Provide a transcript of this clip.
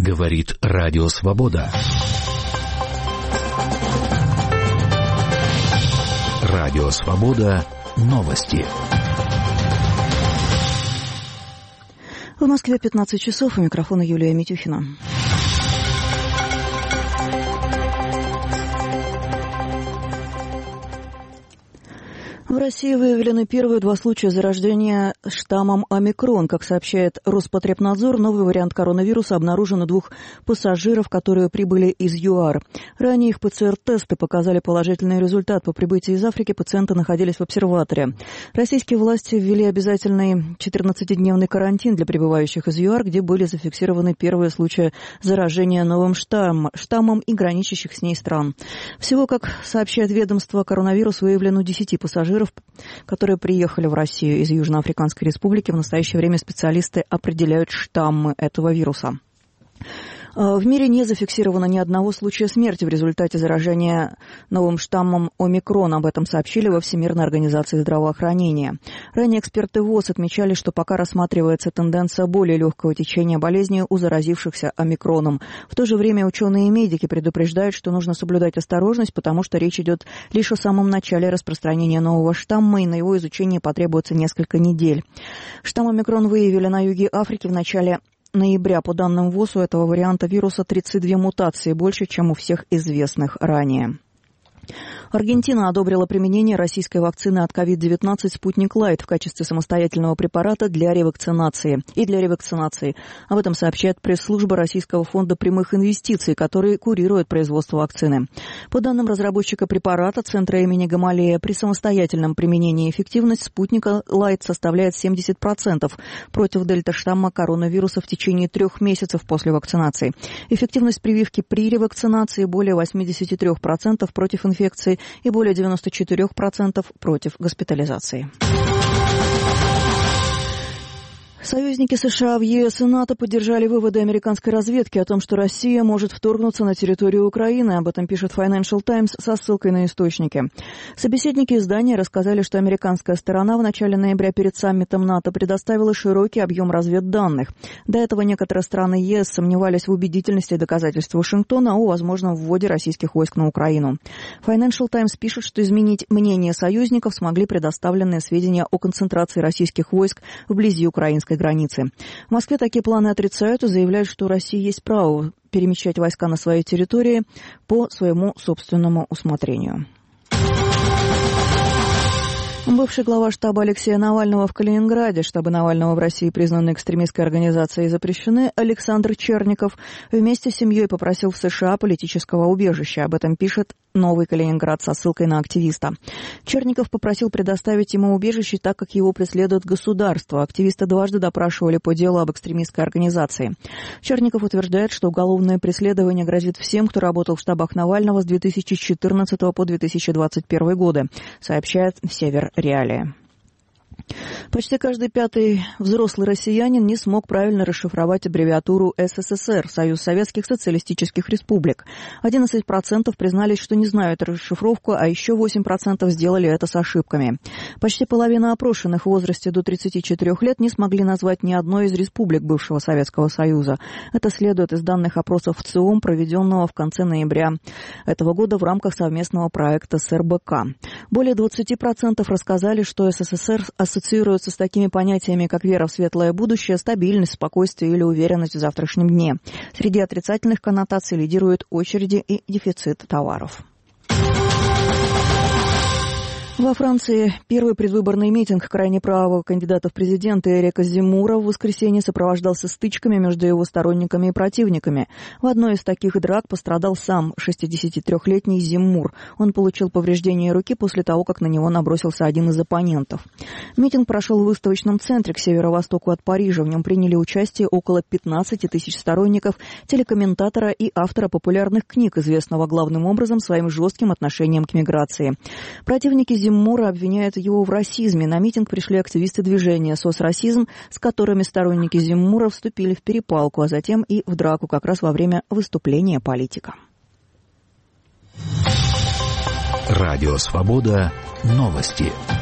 Говорит Радио Свобода. Радио Свобода. Новости. В Москве 15 часов. У микрофона Юлия Митюхина. В России выявлены первые 2 случая зарождения штаммом омикрон. Как сообщает Роспотребнадзор, новый вариант коронавируса обнаружен у 2 пассажиров, которые прибыли из ЮАР. Ранее их ПЦР-тесты показали положительный результат. По прибытии из Африки пациенты находились в обсерваторе. Российские власти ввели обязательный 14-дневный карантин для прибывающих из ЮАР, где были зафиксированы первые случаи заражения новым штаммом и граничащих с ней стран. Всего, как сообщает ведомство, коронавирус выявлен у 10 пассажиров, которые приехали в Россию из Южноафриканской Республики. В настоящее время специалисты определяют штаммы этого вируса. В мире не зафиксировано ни одного случая смерти в результате заражения новым штаммом омикрон. Об этом сообщили во Всемирной организации здравоохранения. Ранее эксперты ВОЗ отмечали, что пока рассматривается тенденция более легкого течения болезни у заразившихся омикроном. В то же время ученые и медики предупреждают, что нужно соблюдать осторожность, потому что речь идет лишь о самом начале распространения нового штамма, и на его изучение потребуется несколько недель. Штамм омикрон выявили на юге Африки в начале ноября. По данным ВОЗ, у этого варианта вируса 32 мутации, больше, чем у всех известных ранее. Аргентина одобрила применение российской вакцины от COVID-19 «Спутник Лайт» в качестве самостоятельного препарата для ревакцинации. Об этом сообщает пресс-служба Российского фонда прямых инвестиций, который курирует производство вакцины. По данным разработчика препарата Центра имени Гамалея, при самостоятельном применении эффективность «Спутника Лайт» составляет 70% против дельта-штамма коронавируса в течение 3 месяцев после вакцинации. Эффективность прививки при ревакцинации более 83% против инфекции и более 94% против госпитализации. Союзники США в ЕС и НАТО поддержали выводы американской разведки о том, что Россия может вторгнуться на территорию Украины. Об этом пишет Financial Times со ссылкой на источники. Собеседники издания рассказали, что американская сторона в начале ноября перед саммитом НАТО предоставила широкий объем разведданных. До этого некоторые страны ЕС сомневались в убедительности доказательств Вашингтона о возможном вводе российских войск на Украину. Financial Times пишет, что изменить мнение союзников смогли предоставленные сведения о концентрации российских войск вблизи украинской границы. В Москве такие планы отрицают и заявляют, что у России есть право перемещать войска на своей территории по своему собственному усмотрению. Бывший глава штаба Алексея Навального в Калининграде, штабы Навального в России признаны экстремистской организацией и запрещены, Александр Черников вместе с семьей попросил в США политического убежища. Об этом пишет «Новый Калининград» со ссылкой на активиста. Черников попросил предоставить ему убежище, так как его преследует государство. Активиста дважды допрашивали по делу об экстремистской организации. Черников утверждает, что уголовное преследование грозит всем, кто работал в штабах Навального с 2014 по 2021 годы, сообщает «Север Реалии». Почти каждый 5-й взрослый россиянин не смог правильно расшифровать аббревиатуру СССР, Союз Советских Социалистических Республик. 11% признались, что не знают расшифровку, а еще 8% сделали это с ошибками. Почти половина опрошенных в возрасте до 34 лет не смогли назвать ни одной из республик бывшего Советского Союза. Это следует из данных опросов ВЦИОМ, проведенного в конце ноября этого года в рамках совместного проекта с РБК. Более 20% рассказали, что СССР ассоциируется с такими понятиями, как вера в светлое будущее, стабильность, спокойствие или уверенность в завтрашнем дне. Среди отрицательных коннотаций лидируют очереди и дефицит товаров. Во Франции первый предвыборный митинг крайне правого кандидата в президенты Эрика Земмура в воскресенье сопровождался стычками между его сторонниками и противниками. В одной из таких драк пострадал сам 63-летний Земмур. Он получил повреждение руки после того, как на него набросился один из оппонентов. Митинг прошел в выставочном центре к северо-востоку от Парижа. В нем приняли участие около 15 тысяч сторонников, телекомментатора и автора популярных книг, известного главным образом своим жестким отношением к миграции. Противники Земмура обвиняют его в расизме. На митинг пришли активисты движения «Соцрасизм», с которыми сторонники Земмура вступили в перепалку, а затем и в драку как раз во время выступления политика. Радио «Свобода». Новости.